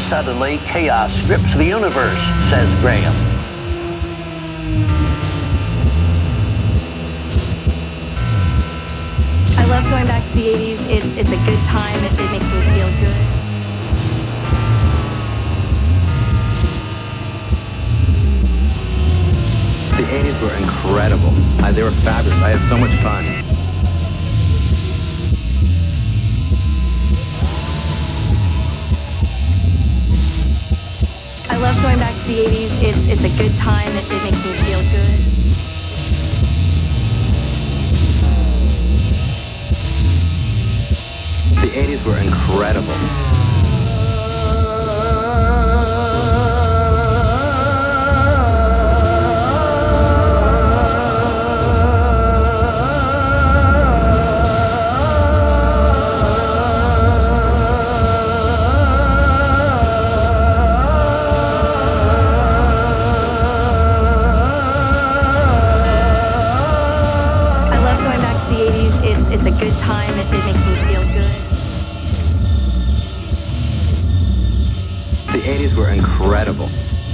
suddenly chaos grips the universe, says Graham. I love going back to the 80s. It's a good time. It makes me feel good. The 80s were incredible. They were fabulous. I had so much fun. I love going back to the 80s. It's a good time. It makes me feel good. The 80s were incredible. It's a good time. It makes me feel good. The 80s were incredible.